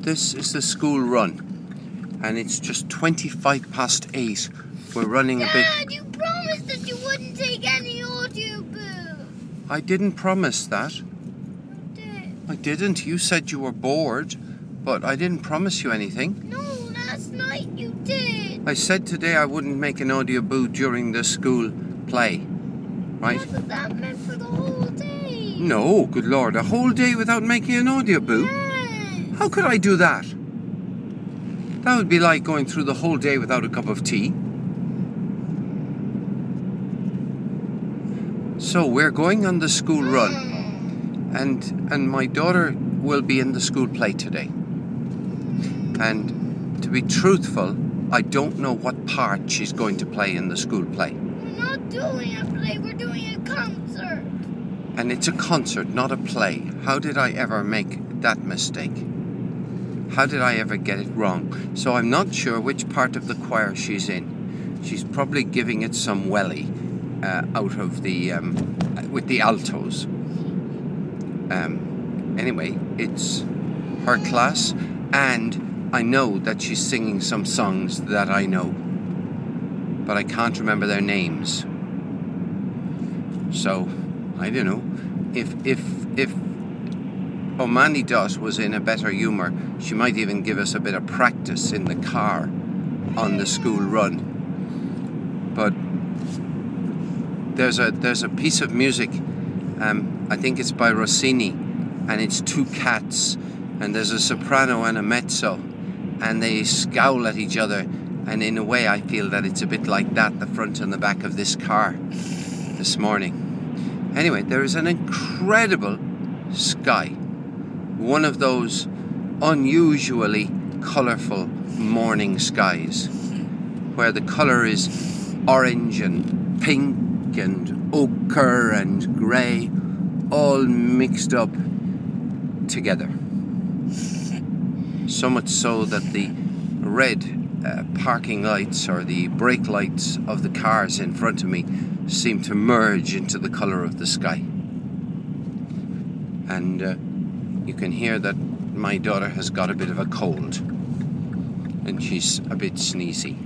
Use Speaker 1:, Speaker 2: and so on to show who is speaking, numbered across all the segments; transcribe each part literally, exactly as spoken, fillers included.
Speaker 1: This is the school run, and it's just twenty-five past eight. We're running a bit...
Speaker 2: Dad, you promised that you wouldn't take any audiobook.
Speaker 1: I didn't promise that.
Speaker 2: You did.
Speaker 1: I didn't. You said you were bored, but I didn't promise you anything.
Speaker 2: No, last night you did.
Speaker 1: I said today I wouldn't make an audiobook during the school play, right?
Speaker 2: Yeah, but that meant for the whole day.
Speaker 1: No, good Lord, a whole day without making an audiobook?
Speaker 2: Yes.
Speaker 1: How could I do that? That would be like going through the whole day without a cup of tea. So we're going on the school run, and and my daughter will be in the school play today. And to be truthful, I don't know what part she's going to play in the school play.
Speaker 2: We're not doing a play, we're doing a concert.
Speaker 1: And it's a concert, not a play. How did I ever make that mistake? How did I ever get it wrong? So I'm not sure which part of the choir she's in. She's probably giving it some welly uh, out of the, um, with the altos. Um, anyway, it's her class, and I know that she's singing some songs that I know, but I can't remember their names. So, I don't know. If, if, if Omani Dot was in a better humour, she might even give us a bit of practice in the car on the school run. But there's a there's a piece of music, um, I think it's by Rossini, and it's two cats, and there's a soprano and a mezzo, and they scowl at each other, and in a way I feel that it's a bit like that, the front and the back of this car this morning. Anyway, there is an incredible sky. One of those unusually colourful morning skies where the colour is orange and pink and ochre and grey, all mixed up together. So much so that the red uh, parking lights or the brake lights of the cars in front of me seem to merge into the colour of the sky. And uh, you can hear that my daughter has got a bit of a cold, and she's a bit sneezy.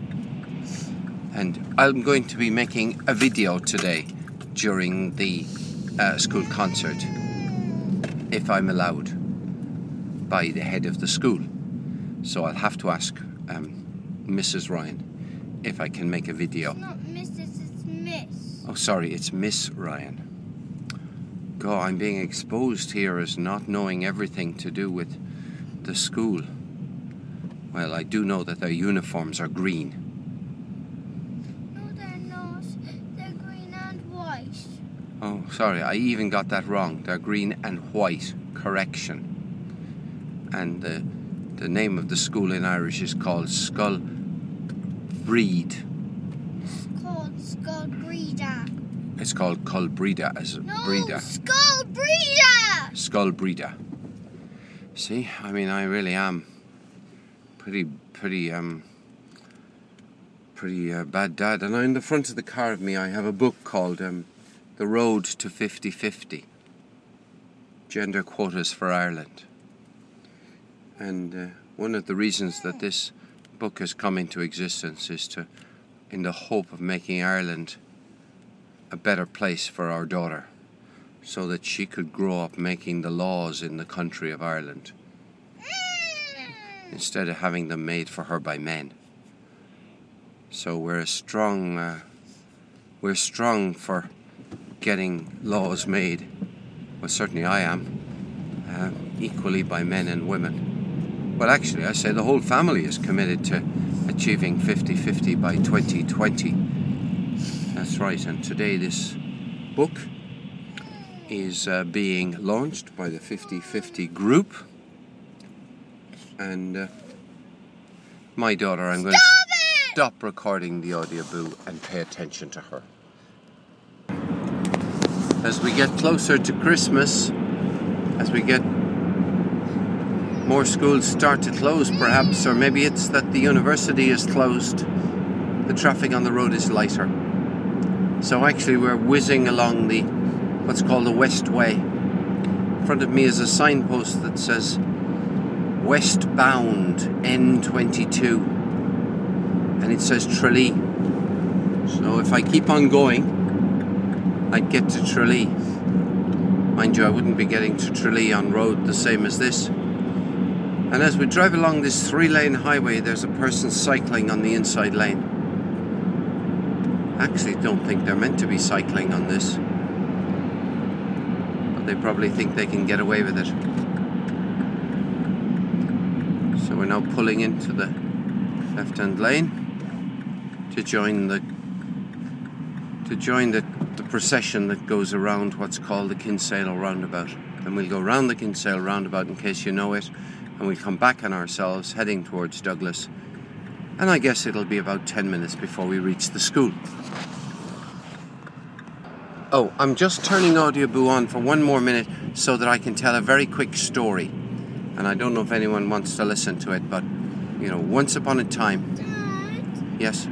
Speaker 1: And I'm going to be making a video today during the uh, school concert, if I'm allowed, by the head of the school. So I'll have to ask um, Missus Ryan if I can make a video.
Speaker 2: It's not Missus, it's Miss.
Speaker 1: Oh, sorry, it's Miss Ryan. God, I'm being exposed here as not knowing everything to do with the school. Well, I do know that their uniforms are green.
Speaker 2: No, they're not. They're green and white.
Speaker 1: Oh, sorry, I even got that wrong. They're green and white. Correction. And the, the name of the school in Irish is called Scoil Bríd.
Speaker 2: It's called Scoil Bríd.
Speaker 1: It's called Scoil Bríd as a
Speaker 2: no,
Speaker 1: Breda.
Speaker 2: Scoil Bríd!
Speaker 1: Scoil Bríd. See, I mean, I really am pretty, pretty, um, pretty uh, bad dad. And in the front of the car of me, I have a book called um, The Road to fifty fifty. Gender Quotas for Ireland. And uh, one of the reasons that this book has come into existence is to, in the hope of making Ireland a better place for our daughter, so that she could grow up making the laws in the country of Ireland instead of having them made for her by men. So we're a strong, uh, we're strong for getting laws made. Well, certainly I am, uh, equally by men and women. Well, actually, I say the whole family is committed to achieving fifty fifty by twenty twenty. That's right, and today this book is uh, being launched by the fifty fifty group. And uh, my daughter, I'm going to stop recording the audiobook and pay attention to her. As we get closer to Christmas, as we get more schools start to close perhaps, or maybe it's that the university is closed, the traffic on the road is lighter. So actually we're whizzing along the, what's called the West Way. In front of me is a signpost that says westbound N twenty-two, and it says Tralee. So if I keep on going, I'd get to Tralee. Mind you, I wouldn't be getting to Tralee on road the same as this. And as we drive along this three-lane highway, there's a person cycling on the inside lane. I actually don't think they're meant to be cycling on this, but they probably think they can get away with it. So we're now pulling into the left-hand lane to join the to join the, the procession that goes around what's called the Kinsale roundabout. And we'll go round the Kinsale roundabout in case you know it, and we'll come back on ourselves heading towards Douglas. And I guess it'll be about ten minutes before we reach the school. Oh, I'm just turning Audioboo on for one more minute so that I can tell a very quick story. And I don't know if anyone wants to listen to it, but, you know, once upon a time...
Speaker 2: Dad?
Speaker 1: Yes?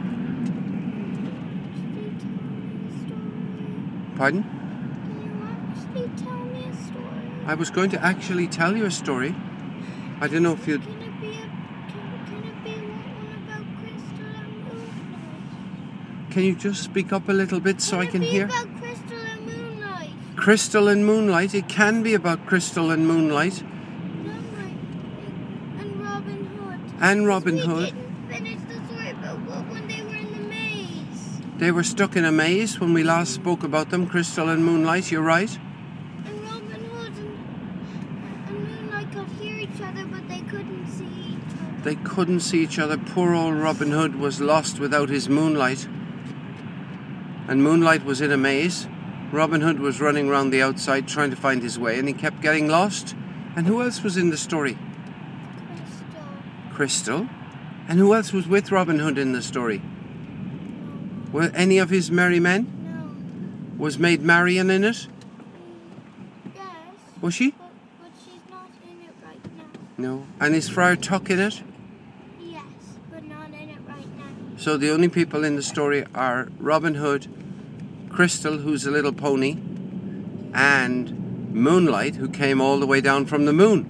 Speaker 2: Can
Speaker 1: Pardon?
Speaker 2: you actually tell me a story?
Speaker 1: I was going to actually tell you a story. I don't know if you'd...
Speaker 2: Can it be a, can, can it be one about Crystal and Moonlight?
Speaker 1: Can you just speak up a little bit so I can
Speaker 2: Can it be
Speaker 1: hear?
Speaker 2: about Crystal and Moonlight?
Speaker 1: Crystal and Moonlight. It can be about Crystal and Moonlight.
Speaker 2: Moonlight and Robin Hood.
Speaker 1: And Robin
Speaker 2: we
Speaker 1: Hood.
Speaker 2: didn't finish the story about what, when they were in the maze.
Speaker 1: They were stuck in a maze when we last spoke about them, Crystal and Moonlight, you're right.
Speaker 2: And Robin Hood and, and Moonlight could hear each other, but they couldn't see each other.
Speaker 1: They couldn't see each other. Poor old Robin Hood was lost without his Moonlight. And Moonlight was in a maze. Robin Hood was running around the outside trying to find his way, and he kept getting lost. And who else was in the story?
Speaker 2: Crystal.
Speaker 1: Crystal. And who else was with Robin Hood in the story? Were any of his merry men?
Speaker 2: No.
Speaker 1: Was Maid Marian in it?
Speaker 2: Yes.
Speaker 1: Was she?
Speaker 2: But, but she's not in it right now.
Speaker 1: No. And is Friar Tuck in it?
Speaker 2: Yes, but not in it right now.
Speaker 1: So the only people in the story are Robin Hood, Crystal, who's a little pony, and Moonlight, who came all the way down from the moon.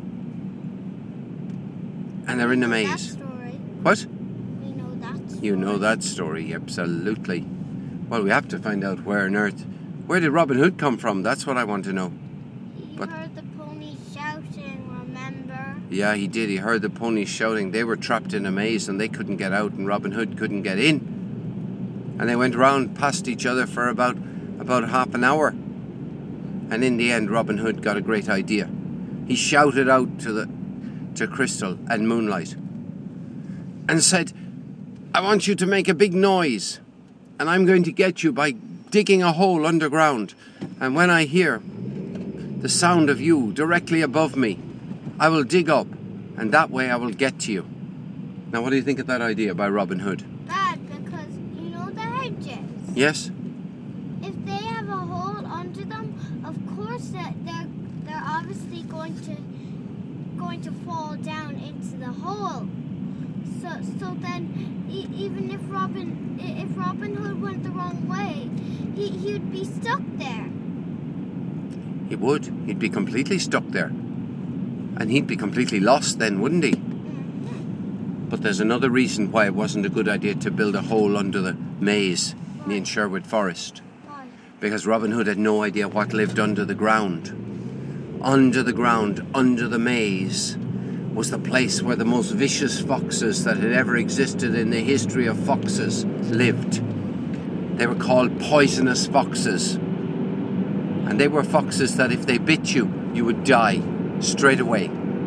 Speaker 1: And they're in the
Speaker 2: We know
Speaker 1: maze.
Speaker 2: That story.
Speaker 1: What?
Speaker 2: We know that story.
Speaker 1: You know that story, absolutely. Well, we have to find out where on earth. Where did Robin Hood come from? That's what I want to know.
Speaker 2: You
Speaker 1: But-
Speaker 2: heard the ponies shouting, remember?
Speaker 1: Yeah, he did. He heard the ponies shouting. They were trapped in a maze and they couldn't get out, and Robin Hood couldn't get in. And they went round past each other for about about half an hour. And in the end, Robin Hood got a great idea. He shouted out to the to Crystal and Moonlight and said, "I want you to make a big noise, and I'm going to get you by digging a hole underground. And when I hear the sound of you directly above me, I will dig up, and that way I will get to you." Now, what do you think of that idea by Robin Hood?
Speaker 2: Bad, because you know the hedges?
Speaker 1: Yes?
Speaker 2: If they have a hole under them, of course that they're they're obviously going to going to fall down into the hole. So so then e- even if Robin i- if Robin Hood went the wrong way, he he would be stuck there.
Speaker 1: He would. He'd be completely stuck there. And he'd be completely lost then, wouldn't he?
Speaker 2: Mhm.
Speaker 1: But there's another reason why it wasn't a good idea to build a hole under the maze in Sherwood Forest.
Speaker 2: Why?
Speaker 1: Because Robin Hood had no idea what lived under the ground. Under the ground, under the maze, was the place where the most vicious foxes that had ever existed in the history of foxes lived. They were called poisonous foxes. And they were foxes that if they bit you, you would die straight away.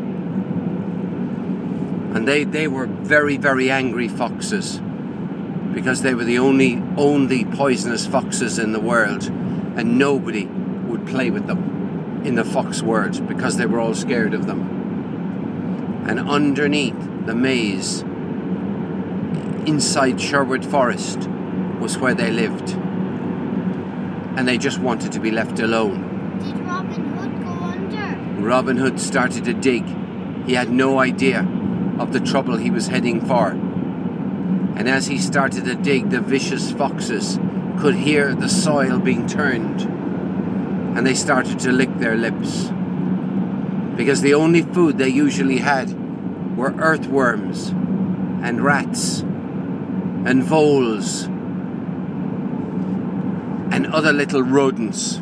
Speaker 1: And they, they were very, very angry foxes, because they were the only only poisonous foxes in the world, and nobody would play with them in the fox world because they were all scared of them. And underneath the maze, inside Sherwood Forest, was where they lived. And they just wanted to be left alone.
Speaker 2: Did Robin Hood go under?
Speaker 1: Robin Hood started to dig. He had no idea of the trouble he was heading for. And as he started to dig, the vicious foxes could hear the soil being turned. And they started to lick their lips. Because the only food they usually had were earthworms and rats and voles and other little rodents.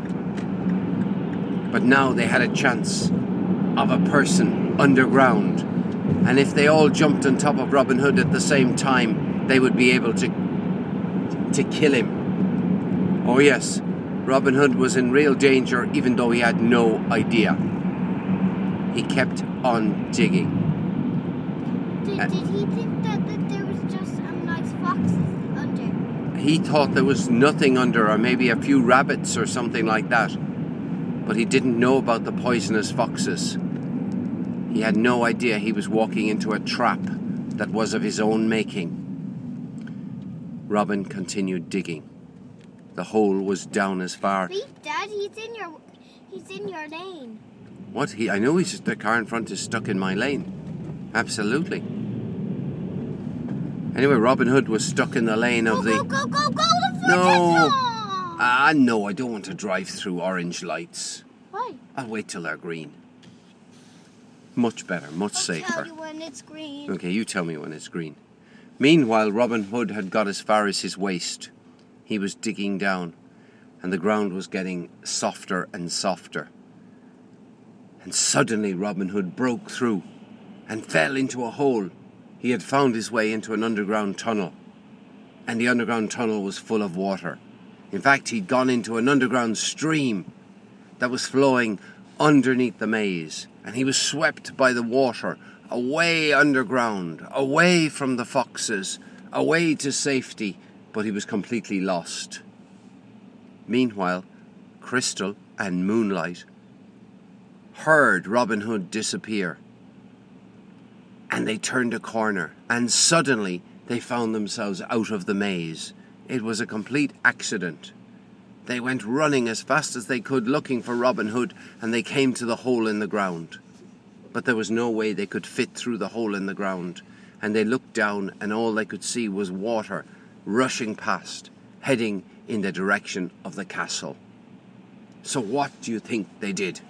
Speaker 1: But now they had a chance of a person underground, and if they all jumped on top of Robin Hood at the same time, they would be able to to kill him. Oh yes, Robin Hood was in real danger, even though he had no idea. He kept on digging.
Speaker 2: Did, did he think that, that there was just um, nice foxes under?
Speaker 1: He thought there was nothing under, or maybe a few rabbits or something like that. But he didn't know about the poisonous foxes. He had no idea he was walking into a trap that was of his own making. Robin continued digging. The hole was down as far.
Speaker 2: Wait, Dad, he's in your, he's in your lane.
Speaker 1: What? He? I know he's the car in front is stuck in my lane. Absolutely. Anyway, Robin Hood was stuck in the lane
Speaker 2: Go,
Speaker 1: of the.
Speaker 2: go, go, go, go! The
Speaker 1: No.
Speaker 2: footage!
Speaker 1: Ah, no! I don't want to drive through orange lights.
Speaker 2: Why?
Speaker 1: I'll wait till they're green. Much better, much
Speaker 2: I'll
Speaker 1: safer.
Speaker 2: tell you when it's green.
Speaker 1: Okay, you tell me when it's green. Meanwhile, Robin Hood had got as far as his waist. He was digging down, and the ground was getting softer and softer. And suddenly Robin Hood broke through and fell into a hole. He had found his way into an underground tunnel, and the underground tunnel was full of water. In fact, he'd gone into an underground stream that was flowing underneath the maze, and he was swept by the water away underground, away from the foxes, away to safety, but he was completely lost. Meanwhile, Crystal and Moonlight heard Robin Hood disappear, and they turned a corner, and suddenly they found themselves out of the maze. It was a complete accident. They went running as fast as they could looking for Robin Hood, and they came to the hole in the ground. But there was no way they could fit through the hole in the ground, and they looked down, and all they could see was water rushing past, heading in the direction of the castle. So what do you think they did?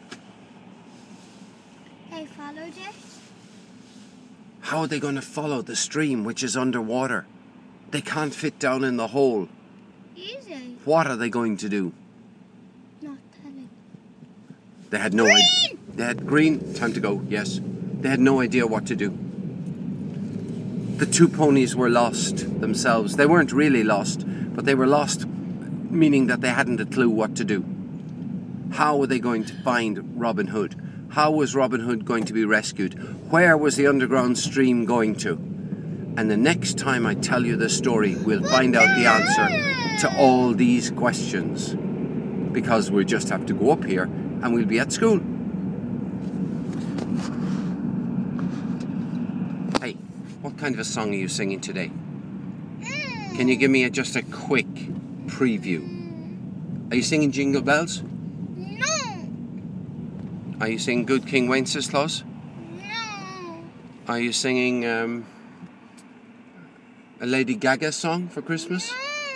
Speaker 2: They followed it.
Speaker 1: How are they going to follow the stream which is underwater? They can't fit down in the hole.
Speaker 2: Easy.
Speaker 1: What are they going to do?
Speaker 2: Not telling.
Speaker 1: They had no idea. They had green. Time to go, yes. They had no idea what to do. The two ponies were lost themselves. They weren't really lost, but they were lost, meaning that they hadn't a clue what to do. How were they going to find Robin Hood? How was Robin Hood going to be rescued? Where was the underground stream going to? And the next time I tell you the story, we'll find out the answer to all these questions. Because we just have to go up here and we'll be at school. Hey, what kind of a song are you singing today? Can you give me a, just a quick preview? Are you singing Jingle Bells?
Speaker 2: No.
Speaker 1: Are you singing Good King Wenceslas?
Speaker 2: No.
Speaker 1: Are you singing um, a Lady Gaga song for Christmas?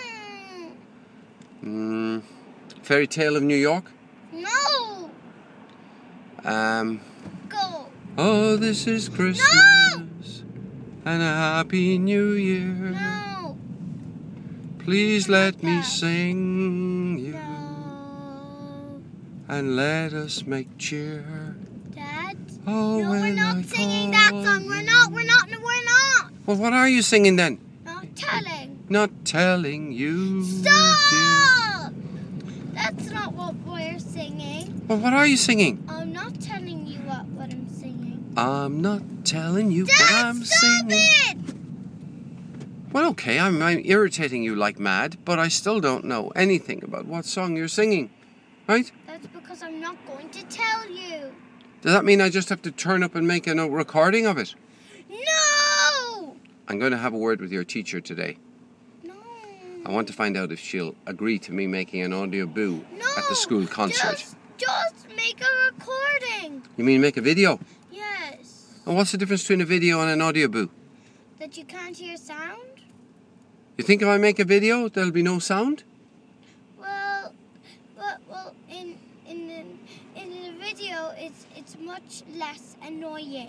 Speaker 2: No.
Speaker 1: Mm, Fairy Tale of New York?
Speaker 2: No.
Speaker 1: Um,
Speaker 2: Go.
Speaker 1: oh, this is Christmas
Speaker 2: No.
Speaker 1: and a Happy New Year.
Speaker 2: No.
Speaker 1: Please let me
Speaker 2: Dad.
Speaker 1: sing you
Speaker 2: No.
Speaker 1: and let us make cheer.
Speaker 2: Dad.
Speaker 1: Oh,
Speaker 2: No, we're
Speaker 1: when
Speaker 2: not
Speaker 1: I
Speaker 2: singing that
Speaker 1: call
Speaker 2: song. We're
Speaker 1: you.
Speaker 2: not. We're not. No, we're not.
Speaker 1: Well, what are you singing then?
Speaker 2: Not telling.
Speaker 1: Not telling you, dear.
Speaker 2: Stop! That's not what we're singing.
Speaker 1: Well, what are you singing?
Speaker 2: I'm not telling you what, what I'm singing.
Speaker 1: I'm not telling you
Speaker 2: Dad,
Speaker 1: what I'm
Speaker 2: stop
Speaker 1: singing.
Speaker 2: it!
Speaker 1: Well, okay, I'm, I'm irritating you like mad, but I still don't know anything about what song you're singing, right?
Speaker 2: That's because I'm not going to tell you.
Speaker 1: Does that mean I just have to turn up and make a no- recording of it?
Speaker 2: No!
Speaker 1: I'm going to have a word with your teacher today.
Speaker 2: No.
Speaker 1: I want to find out if she'll agree to me making an audio boo
Speaker 2: No!
Speaker 1: at the school concert.
Speaker 2: Just, just make a recording.
Speaker 1: You mean make a video?
Speaker 2: Yes.
Speaker 1: And what's the difference between a video and an audio boo?
Speaker 2: That you can't hear sound?
Speaker 1: You think if I make a video, there'll be no sound?
Speaker 2: Well, well, well in in in, in the video, it's it's much less annoying.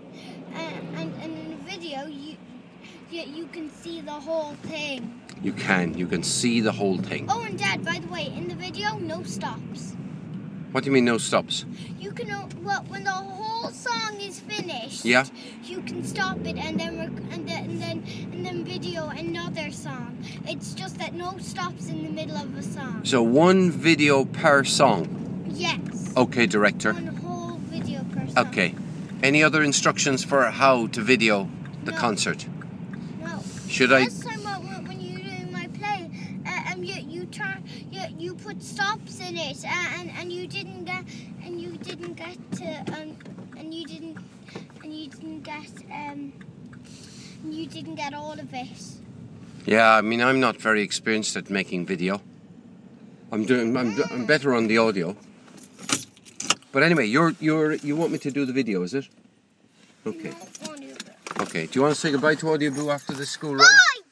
Speaker 2: and, and, and in the video you, you you can see the whole thing.
Speaker 1: You can. You can see the whole thing.
Speaker 2: Oh, and Dad, by the way, in the video, no stops.
Speaker 1: What do you mean no stops?
Speaker 2: You can o- well when the whole song is finished.
Speaker 1: Yeah.
Speaker 2: You can stop it and then rec- and then and then and then video another song. It's just that no stops in the middle of a song.
Speaker 1: So one video per song.
Speaker 2: Yes.
Speaker 1: Okay, director.
Speaker 2: One whole video per song.
Speaker 1: Okay. Any other instructions for how to video the
Speaker 2: No.
Speaker 1: concert?
Speaker 2: No.
Speaker 1: Should I?
Speaker 2: Last time when, when you were doing my play, uh, um, you you turn you you put stops in it, uh, and and you didn't get and you didn't get to um and you didn't and you didn't get um and you didn't get all of it.
Speaker 1: Yeah, I mean, I'm not very experienced at making video. I'm doing. I'm, I'm better on the audio. But anyway, you're you're you want me to do the video, is it? Okay.
Speaker 2: No, only a bit.
Speaker 1: Okay. Do you want to say goodbye to Audio Boo after the school run?
Speaker 2: Bye.